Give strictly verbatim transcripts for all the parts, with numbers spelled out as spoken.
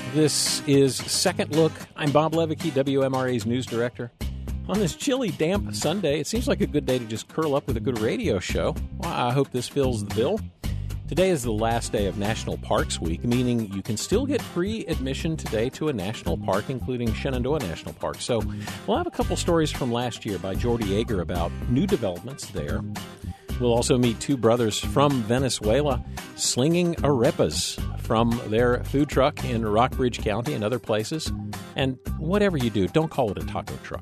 This is Second Look. I'm Bob Levicki, W M R A's news director. On this chilly, damp Sunday, it seems like a good day to just curl up with a good radio show. Well, I hope this fills the bill. Today is the last day of National Parks Week, meaning you can still get free admission today to a national park, including Shenandoah National Park. So we'll have a couple stories from last year by Jordy Yeager about new developments there. We'll also meet two brothers from Venezuela slinging arepas from their food truck in Rockbridge County and other places. And whatever you do, don't call it a taco truck.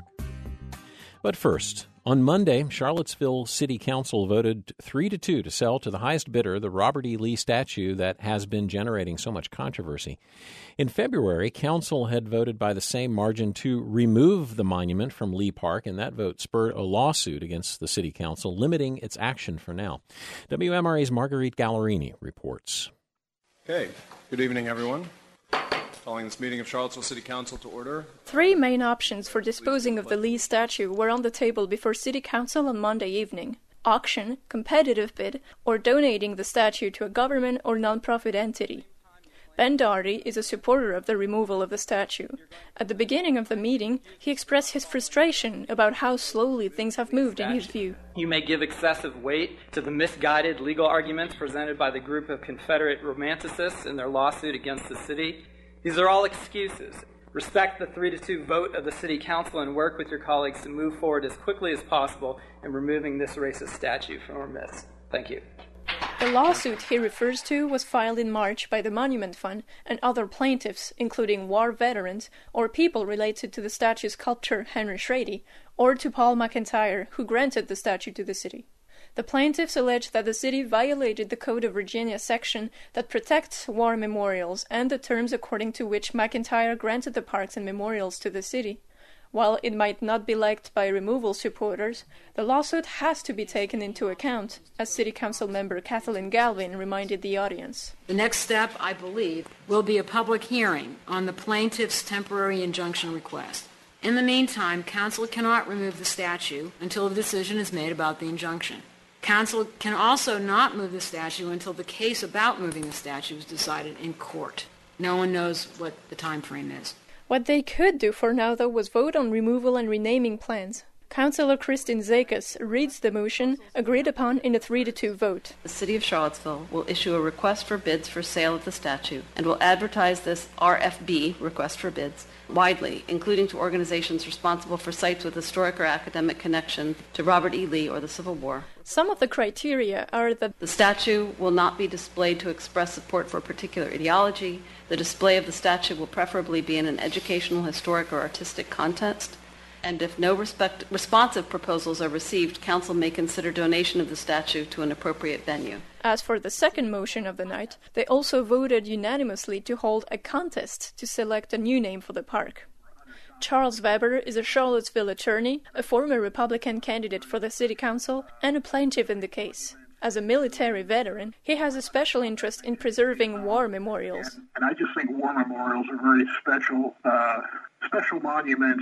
But first, on Monday, Charlottesville City Council voted three to two to sell to the highest bidder the Robert E. Lee statue that has been generating so much controversy. In February, Council had voted by the same margin to remove the monument from Lee Park, and that vote spurred a lawsuit against the City Council, limiting its action for now. W M R A's Marguerite Gallerini reports. Okay. Good evening, everyone. Calling this meeting of Charlottesville City Council to order. Three main options for disposing of the Lee statue were on the table before City Council on Monday evening: auction, competitive bid, or donating the statue to a government or nonprofit entity. Ben Doherty is a supporter of the removal of the statue. At the beginning of the meeting, he expressed his frustration about how slowly things have moved in his view. You may give excessive weight to the misguided legal arguments presented by the group of Confederate romanticists in their lawsuit against the city. These are all excuses. Respect the three to two vote of the City Council and work with your colleagues to move forward as quickly as possible in removing this racist statue from our midst. Thank you. The lawsuit he refers to was filed in March by the Monument Fund and other plaintiffs, including war veterans or people related to the statue's sculptor Henry Schrady, or to Paul McIntyre, who granted the statue to the city. The plaintiffs allege that the city violated the Code of Virginia section that protects war memorials and the terms according to which McIntyre granted the parks and memorials to the city. While it might not be liked by removal supporters, the lawsuit has to be taken into account, as City Council member Kathleen Galvin reminded the audience. The next step, I believe, will be a public hearing on the plaintiff's temporary injunction request. In the meantime, Council cannot remove the statue until a decision is made about the injunction. Council can also not move the statue until the case about moving the statue is decided in court. No one knows what the time frame is. What they could do for now, though, was vote on removal and renaming plans. Councillor Christine Zekas reads the motion agreed upon in a three to two vote. The City of Charlottesville will issue a request for bids for sale of the statue and will advertise this R F B, request for bids, widely, including to organizations responsible for sites with historic or academic connection to Robert E. Lee or the Civil War. Some of the criteria are that the statue will not be displayed to express support for a particular ideology. The display of the statue will preferably be in an educational, historic, or artistic context. And if no respect, responsive proposals are received, Council may consider donation of the statue to an appropriate venue. As for the second motion of the night, they also voted unanimously to hold a contest to select a new name for the park. Charles Weber is a Charlottesville attorney, a former Republican candidate for the City Council, and a plaintiff in the case. As a military veteran, he has a special interest in preserving war memorials. And, and I just think war memorials are very special, uh, special monuments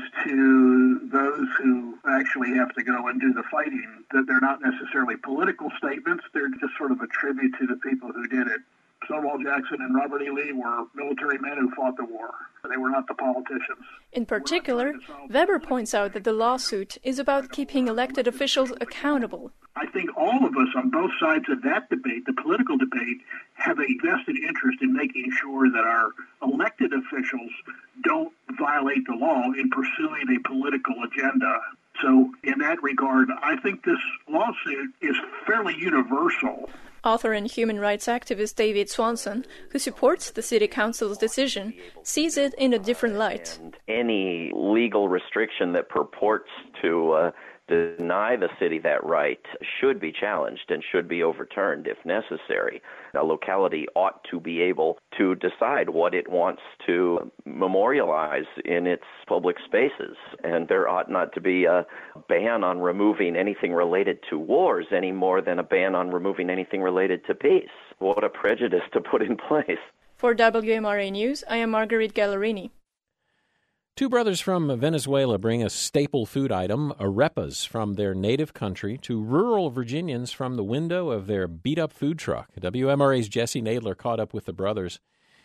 to those who actually have to go and do the fighting. That they're not necessarily political statements, they're just sort of a tribute to the people who did it. Stonewall Jackson and Robert E. Lee were military men who fought the war. They were not the politicians. In particular, Weber points out that the lawsuit is about keeping elected officials accountable. I think all of us on both sides of that debate, the political debate, have a vested interest in making sure that our elected officials don't violate the law in pursuing a political agenda. So in that regard, I think this lawsuit is fairly universal. Author and human rights activist David Swanson, who supports the City Council's decision, sees it in a different light. And any legal restriction that purports to uh, deny the city that right should be challenged and should be overturned if necessary. A locality ought to be able to decide what it wants to memorialize in its public spaces, and there ought not to be a ban on removing anything related to wars any more than a ban on removing anything related to peace. What a prejudice to put in place. For W M R A News, I am Marguerite Gallerini. Two brothers from Venezuela bring a staple food item, arepas, from their native country to rural Virginians from the window of their beat-up food truck. W M R A's Jesse Nadler caught up with the brothers.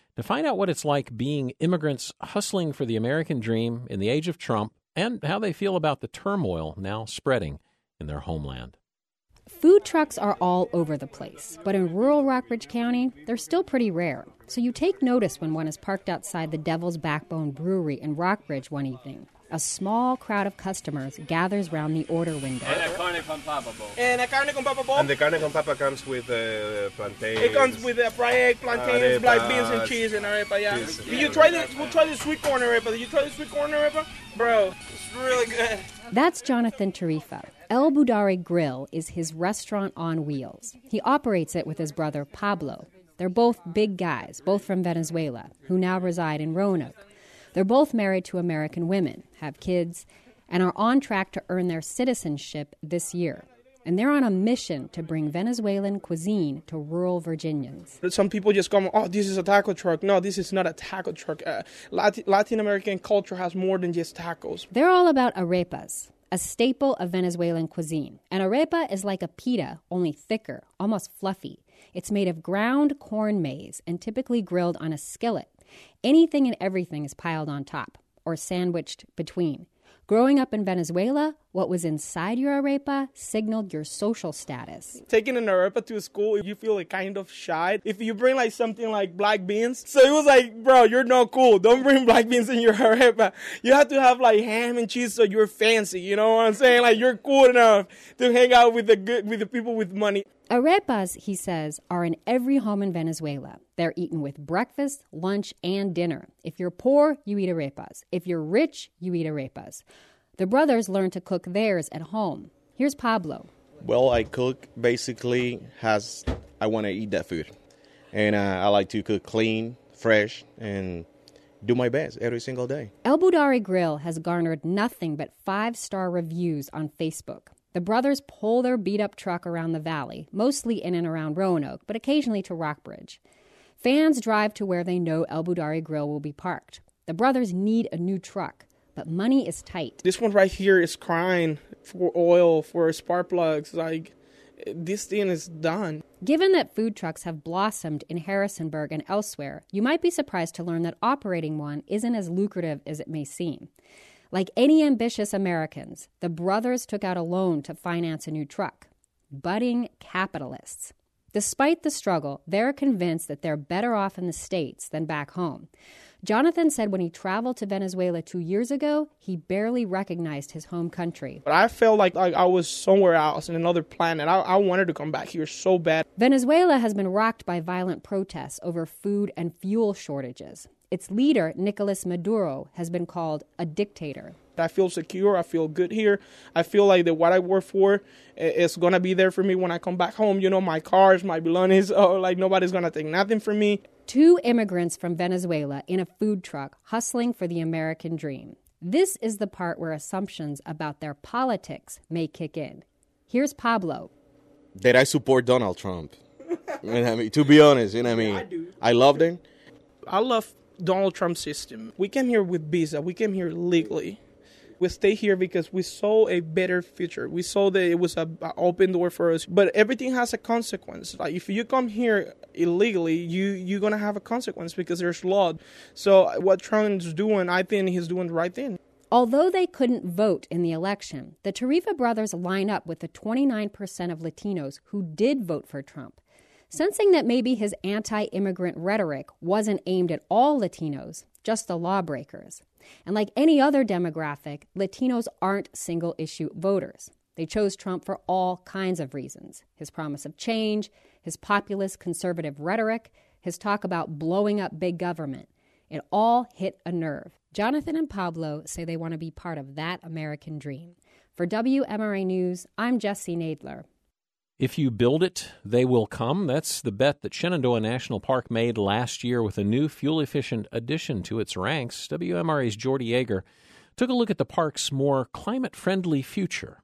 to find out what it's like being immigrants hustling for the American dream in the age of Trump and how they feel about the turmoil now spreading in their homeland. Food trucks are all over the place, but in rural Rockbridge County, they're still pretty rare. So you take notice when one is parked outside the Devil's Backbone Brewery in Rockbridge one evening. A small crowd of customers gathers round the order window. And a carne con papa bowl. And a carne con papa bowl. And the carne con papa comes with uh, plantains. It comes with uh, fried egg, plantains, arepas, black beans, and cheese and arepa, yeah. cheese, Did yeah. you try the, we'll try the sweet corn arepa. Did you try the sweet corn arepa? Bro, it's really good. That's Jonathan Tarifa. El Budari Grill is his restaurant on wheels. He operates it with his brother Pablo. They're both big guys, both from Venezuela, who now reside in Roanoke. They're both married to American women, have kids, and are on track to earn their citizenship this year. And they're on a mission to bring Venezuelan cuisine to rural Virginians. Some people just come, oh, this is a taco truck. No, this is not a taco truck. Uh, Latin, Latin American culture has more than just tacos. They're all about arepas, a staple of Venezuelan cuisine. An arepa is like a pita, only thicker, almost fluffy. It's made of ground corn maize and typically grilled on a skillet. Anything and everything is piled on top or sandwiched between. Growing up in Venezuela, what was inside your arepa signaled your social status. Taking an arepa to school, you feel like kind of shy. If you bring like something like black beans, so it was like, bro, you're not cool. Don't bring black beans in your arepa. You have to have like ham and cheese so you're fancy. You know what I'm saying? Like you're cool enough to hang out with the good, with the people with money. Arepas, he says, are in every home in Venezuela. They're eaten with breakfast, lunch, and dinner. If you're poor, you eat arepas. If you're rich, you eat arepas. The brothers learned to cook theirs at home. Here's Pablo. Well, I cook basically as I want to eat that food. And uh, I like to cook clean, fresh, and do my best every single day. El Budari Grill has garnered nothing but five-star reviews on Facebook. The brothers pull their beat-up truck around the valley, mostly in and around Roanoke, but occasionally to Rockbridge. Fans drive to where they know El Budari Grill will be parked. The brothers need a new truck, but money is tight. This one right here is crying for oil, for spark plugs. Like, this thing is done. Given that food trucks have blossomed in Harrisonburg and elsewhere, you might be surprised to learn that operating one isn't as lucrative as it may seem. Like any ambitious Americans, the brothers took out a loan to finance a new truck. Budding capitalists. Despite the struggle, they're convinced that they're better off in the States than back home. Jonathan said when he traveled to Venezuela two years ago, he barely recognized his home country. But I felt like, like I was somewhere else in another planet. I, I wanted to come back here so bad. Venezuela has been rocked by violent protests over food and fuel shortages. Its leader, Nicolas Maduro, has been called a dictator. I feel secure. I feel good here. I feel like that what I work for is going to be there for me when I come back home. You know, my cars, my belongings, oh, like nobody's going to take nothing from me. Two immigrants from Venezuela in a food truck hustling for the American dream. This is the part where assumptions about their politics may kick in. Here's Pablo. That I support Donald Trump. You know what I mean? To be honest, you know what I mean? I do. I love them. I love Donald Trump's system. We came here with visa. We came here legally. We stay here because we saw a better future. We saw that it was an open door for us. But everything has a consequence. Like if you come here illegally, you, you're going to have a consequence because there's law. So what Trump is doing, I think he's doing the right thing. Although they couldn't vote in the election, the Tarifa brothers line up with the twenty-nine percent of Latinos who did vote for Trump. Sensing that maybe his anti-immigrant rhetoric wasn't aimed at all Latinos, just the lawbreakers. And like any other demographic, Latinos aren't single-issue voters. They chose Trump for all kinds of reasons. His promise of change, his populist conservative rhetoric, his talk about blowing up big government. It all hit a nerve. Jonathan and Pablo say they want to be part of that American dream. For W M R A News, I'm Jesse Nadler. If you build it, they will come. That's the bet that Shenandoah National Park made last year with a new fuel-efficient addition to its ranks. W M R A's Jordy Yeager took a look at the park's more climate-friendly future.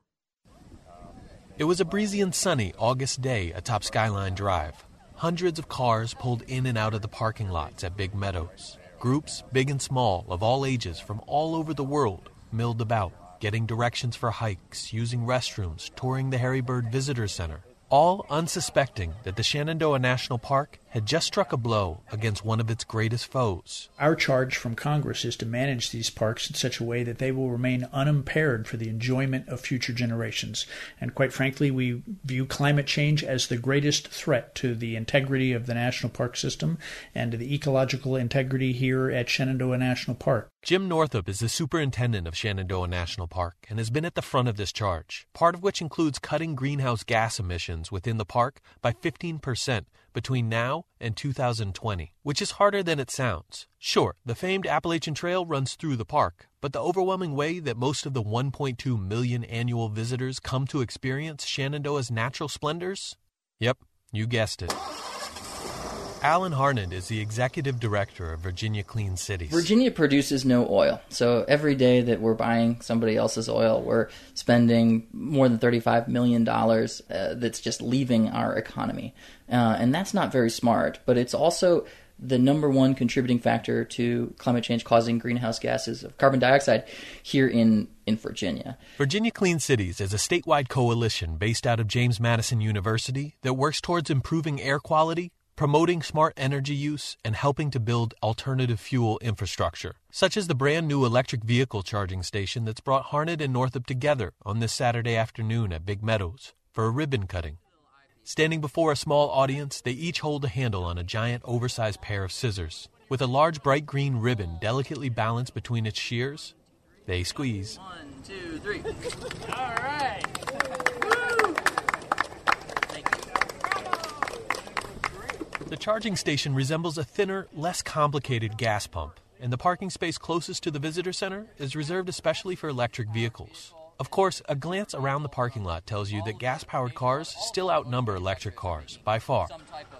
It was a breezy and sunny August day atop Skyline Drive. Hundreds of cars pulled in and out of the parking lots at Big Meadows. Groups, big and small, of all ages from all over the world, milled about, getting directions for hikes, using restrooms, touring the Harry Bird Visitor Center, all unsuspecting that the Shenandoah National Park had had just struck a blow against one of its greatest foes. Our charge from Congress is to manage these parks in such a way that they will remain unimpaired for the enjoyment of future generations. And quite frankly, we view climate change as the greatest threat to the integrity of the national park system and to the ecological integrity here at Shenandoah National Park. Jim Northup is the superintendent of Shenandoah National Park and has been at the front of this charge, part of which includes cutting greenhouse gas emissions within the park by fifteen percent between now and two thousand twenty, which is harder than it sounds. Sure, the famed Appalachian Trail runs through the park, but the overwhelming way that most of the one point two million annual visitors come to experience Shenandoah's natural splendors? Yep, you guessed it. Alan Harned is the executive director of Virginia Clean Cities. Virginia produces no oil, so every day that we're buying somebody else's oil, we're spending more than thirty-five million dollars uh, that's just leaving our economy. Uh, and that's not very smart, but it's also the number one contributing factor to climate change causing greenhouse gases of carbon dioxide here in, in Virginia. Virginia Clean Cities is a statewide coalition based out of James Madison University that works towards improving air quality, promoting smart energy use, and helping to build alternative fuel infrastructure, such as the brand new electric vehicle charging station that's brought Harned and Northup together on this Saturday afternoon at Big Meadows for a ribbon cutting. Standing before a small audience, they each hold a handle on a giant oversized pair of scissors. With a large bright green ribbon delicately balanced between its shears, they squeeze. One, two, three. All right. The charging station resembles a thinner, less complicated gas pump, and the parking space closest to the visitor center is reserved especially for electric vehicles. Of course, a glance around the parking lot tells you that gas-powered cars still outnumber electric cars, by far.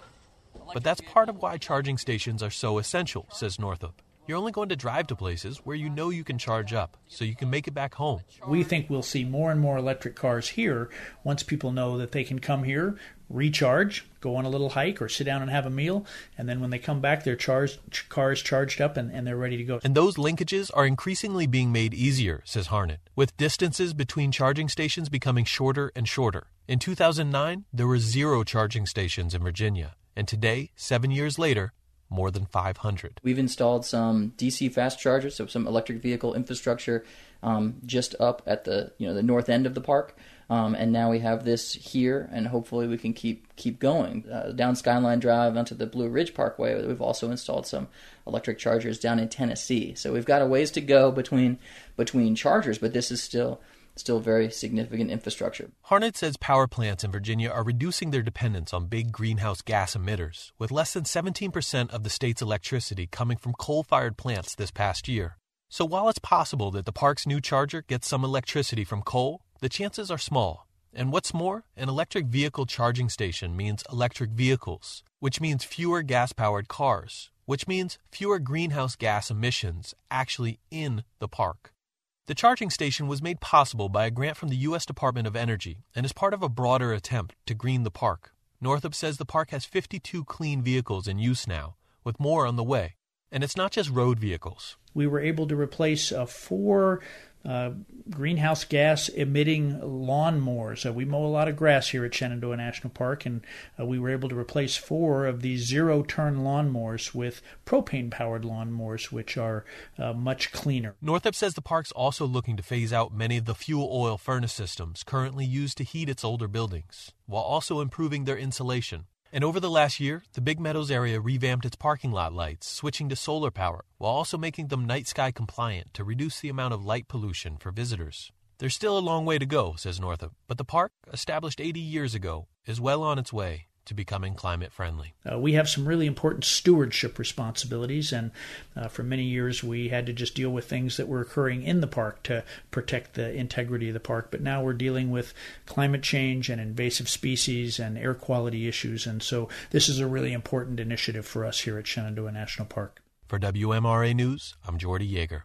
But that's part of why charging stations are so essential, says Northup. You're only going to drive to places where you know you can charge up, so you can make it back home. We think we'll see more and more electric cars here once people know that they can come here, recharge, go on a little hike, or sit down and have a meal, and then when they come back, their charged, cars charged up and, and they're ready to go. And those linkages are increasingly being made easier, says Harned, with distances between charging stations becoming shorter and shorter. In two thousand nine, there were zero charging stations in Virginia, and today, seven years later, more than five hundred. We've installed some D C fast chargers, so some electric vehicle infrastructure um, just up at the you know the north end of the park, um, and now we have this here, and hopefully we can keep keep going uh, down Skyline Drive onto the Blue Ridge Parkway. We've also installed some electric chargers down in Tennessee, so we've got a ways to go between between chargers, but this is still. Still very significant infrastructure. Harned says power plants in Virginia are reducing their dependence on big greenhouse gas emitters, with less than seventeen percent of the state's electricity coming from coal-fired plants this past year. So while it's possible that the park's new charger gets some electricity from coal, the chances are small. And what's more, an electric vehicle charging station means electric vehicles, which means fewer gas-powered cars, which means fewer greenhouse gas emissions actually in the park. The charging station was made possible by a grant from the U S Department of Energy and is part of a broader attempt to green the park. Northup says the park has fifty-two clean vehicles in use now, with more on the way. And it's not just road vehicles. We were able to replace uh, four uh, greenhouse gas emitting lawnmowers. Uh, we mow a lot of grass here at Shenandoah National Park, and uh, we were able to replace four of these zero-turn lawnmowers with propane-powered lawnmowers, which are uh, much cleaner. Northup says the park's also looking to phase out many of the fuel oil furnace systems currently used to heat its older buildings, while also improving their insulation. And over the last year, the Big Meadows area revamped its parking lot lights, switching to solar power, while also making them night sky compliant to reduce the amount of light pollution for visitors. There's still a long way to go, says Northup, but the park, established eighty years ago, is well on its way to becoming climate friendly. Uh, we have some really important stewardship responsibilities, and uh, for many years we had to just deal with things that were occurring in the park to protect the integrity of the park. But now we're dealing with climate change and invasive species and air quality issues, and so this is a really important initiative for us here at Shenandoah National Park. For W M R A News, I'm Jordy Yeager.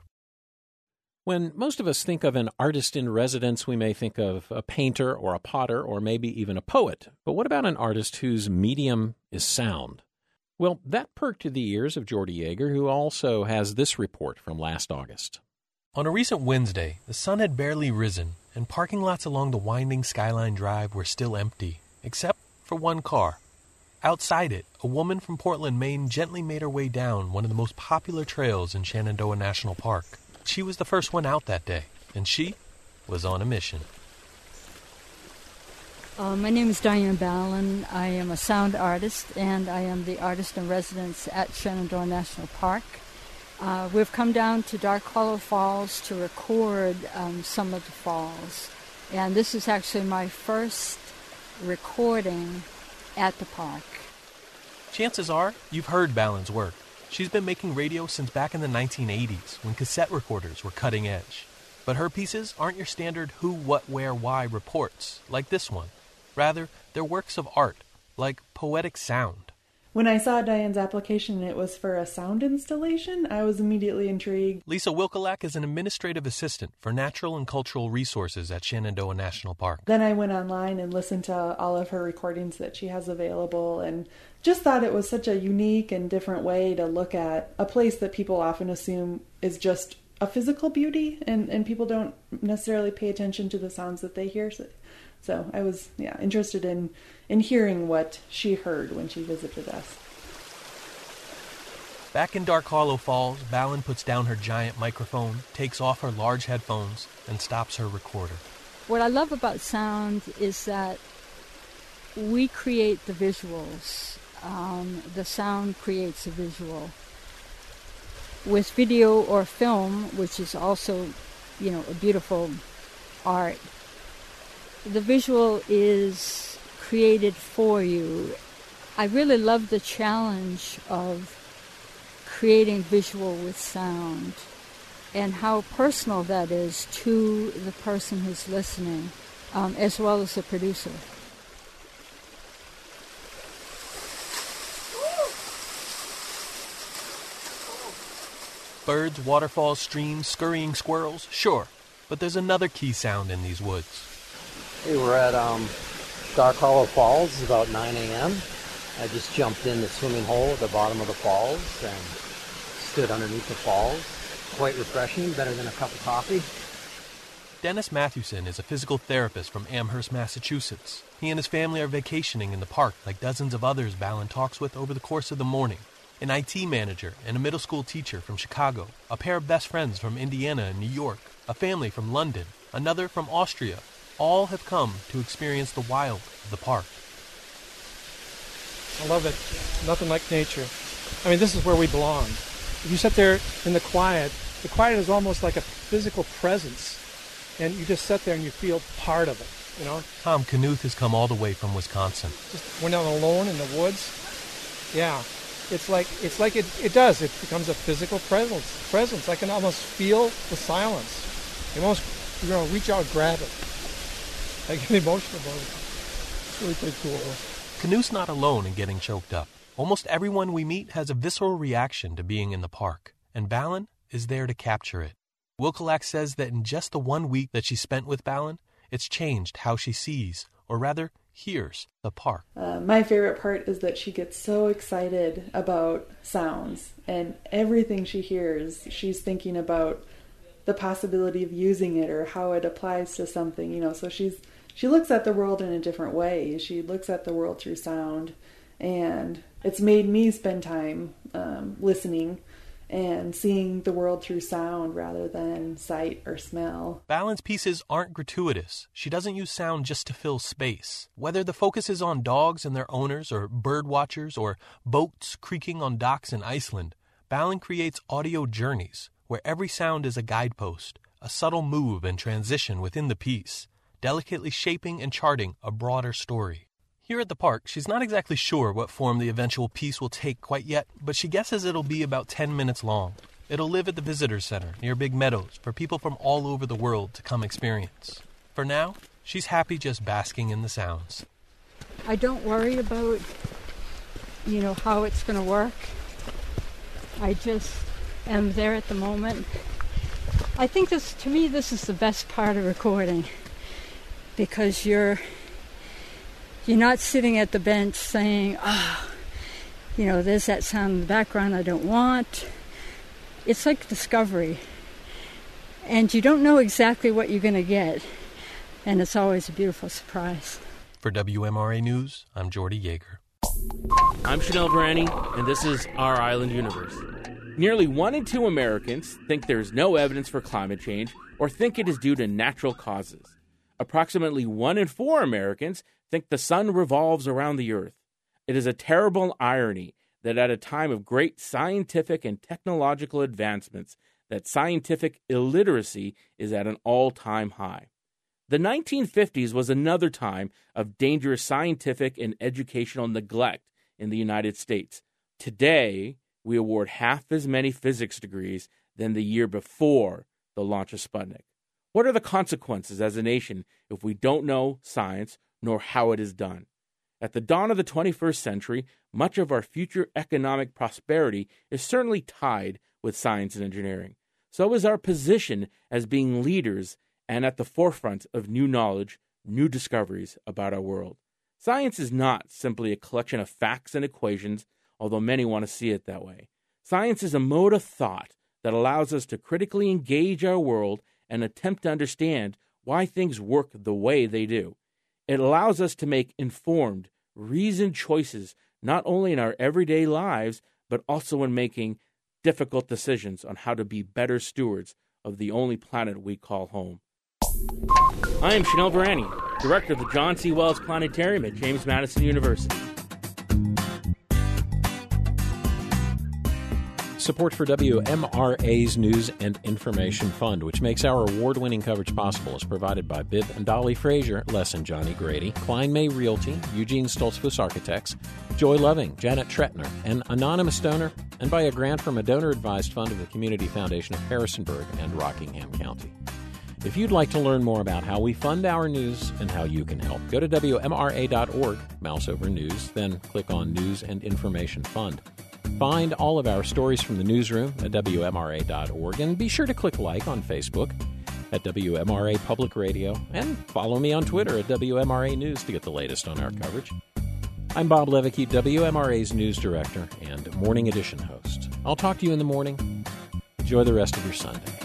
When most of us think of an artist in residence, we may think of a painter or a potter or maybe even a poet. But what about an artist whose medium is sound? Well, that perked the ears of Jordy Yeager, who also has this report from last August. On a recent Wednesday, the sun had barely risen, and parking lots along the winding Skyline Drive were still empty, except for one car. Outside it, a woman from Portland, Maine gently made her way down one of the most popular trails in Shenandoah National Park. She was the first one out that day, and she was on a mission. Uh, my name is Diane Ballin. I am a sound artist, and I am the artist in residence at Shenandoah National Park. Uh, we've come down to Dark Hollow Falls to record um, some of the falls. And this is actually my first recording at the park. Chances are you've heard Ballin's work. She's been making radio since back in the nineteen eighties, when cassette recorders were cutting edge. But her pieces aren't your standard who, what, where, why reports, like this one. Rather, they're works of art, like poetic sound. When I saw Diane's application and it was for a sound installation, I was immediately intrigued. Lisa Wilkalak is an administrative assistant for natural and cultural resources at Shenandoah National Park. Then I went online and listened to all of her recordings that she has available and just thought it was such a unique and different way to look at a place that people often assume is just a physical beauty, and, and people don't necessarily pay attention to the sounds that they hear. So, so I was yeah interested in, in hearing what she heard when she visited us. Back in Dark Hollow Falls, Ballin puts down her giant microphone, takes off her large headphones, and stops her recorder. What I love about sound is that we create the visuals. Um, the sound creates a visual. With video or film, which is also, you know, a beautiful art, the visual is created for you. I really love the challenge of creating visual with sound and how personal that is to the person who's listening, um, as well as the producer. Birds, waterfalls, streams, scurrying squirrels, sure. But there's another key sound in these woods. We were at um, Dark Hollow Falls. It's about nine a.m. I just jumped in the swimming hole at the bottom of the falls and stood underneath the falls. Quite refreshing, better than a cup of coffee. Dennis Mathewson is a physical therapist from Amherst, Massachusetts. He and his family are vacationing in the park like dozens of others Ballin talks with over the course of the morning. An I T manager and a middle school teacher from Chicago, a pair of best friends from Indiana and New York, a family from London, another from Austria, all have come to experience the wild of the park. I love it. Nothing like nature. I mean, this is where we belong. If you sit there in the quiet, the quiet is almost like a physical presence, and you just sit there and you feel part of it, you know? Tom Knuth has come all the way from Wisconsin. Just when I'm alone in the woods, yeah. It's like it's like it, it does. It becomes a physical presence. Presence. I can almost feel the silence. You almost you're gonna reach out and grab it. I get emotional about it. It's really pretty cool. Knuth's not alone in getting choked up. Almost everyone we meet has a visceral reaction to being in the park, and Ballin is there to capture it. Wilkalak says that in just the one week that she spent with Ballin, it's changed how she sees, or rather, hears the park. Uh, my favorite part is that she gets so excited about sounds, and everything she hears, she's thinking about the possibility of using it or how it applies to something, you know. So she's she looks at the world in a different way. She looks at the world through sound, and it's made me spend time um, listening and seeing the world through sound rather than sight or smell. Ballin's pieces aren't gratuitous. She doesn't use sound just to fill space. Whether the focus is on dogs and their owners, or bird watchers, or boats creaking on docks in Iceland, Ballin creates audio journeys where every sound is a guidepost, a subtle move and transition within the piece, delicately shaping and charting a broader story. Here at the park, she's not exactly sure what form the eventual piece will take quite yet, but she guesses it'll be about ten minutes long. It'll live at the Visitor Center near Big Meadows for people from all over the world to come experience. For now, she's happy just basking in the sounds. I don't worry about, you know, how it's going to work. I just am there at the moment. I think this, to me, this is the best part of recording, because you're You're not sitting at the bench saying, oh, you know, there's that sound in the background I don't want. It's like discovery. And you don't know exactly what you're going to get. And it's always a beautiful surprise. For W M R A News, I'm Jordy Yeager. I'm Chanel Varani, and this is Our Island Universe. Nearly one in two Americans think there is no evidence for climate change or think it is due to natural causes. Approximately one in four Americans think the sun revolves around the earth. It is a terrible irony that at a time of great scientific and technological advancements, that scientific illiteracy is at an all-time high. The nineteen fifties was another time of dangerous scientific and educational neglect in the United States. Today, we award half as many physics degrees than the year before the launch of Sputnik. What are the consequences as a nation if we don't know science nor how it is done? At the dawn of the twenty-first century, much of our future economic prosperity is certainly tied with science and engineering. So is our position as being leaders and at the forefront of new knowledge, new discoveries about our world. Science is not simply a collection of facts and equations, although many want to see it that way. Science is a mode of thought that allows us to critically engage our world and attempt to understand why things work the way they do. It allows us to make informed, reasoned choices not only in our everyday lives, but also when making difficult decisions on how to be better stewards of the only planet we call home. I am Chanel Varani, director of the John C. Wells Planetarium at James Madison University. Support for W M R A's News and Information Fund, which makes our award-winning coverage possible, is provided by Bibb and Dolly Frazier, Les and Johnny Grady, Klein May Realty, Eugene Stoltzfus Architects, Joy Loving, Janet Tretner, an anonymous donor, and by a grant from a donor-advised fund of the Community Foundation of Harrisonburg and Rockingham County. If you'd like to learn more about how we fund our news and how you can help, go to W M R A dot org, mouse over News, then click on News and Information Fund. Find all of our stories from the newsroom at W M R A dot org, and be sure to click like on Facebook at W M R A Public Radio, and follow me on Twitter at W M R A News to get the latest on our coverage. I'm Bob Levicki, W M R A's News Director and Morning Edition host. I'll talk to you in the morning. Enjoy the rest of your Sunday.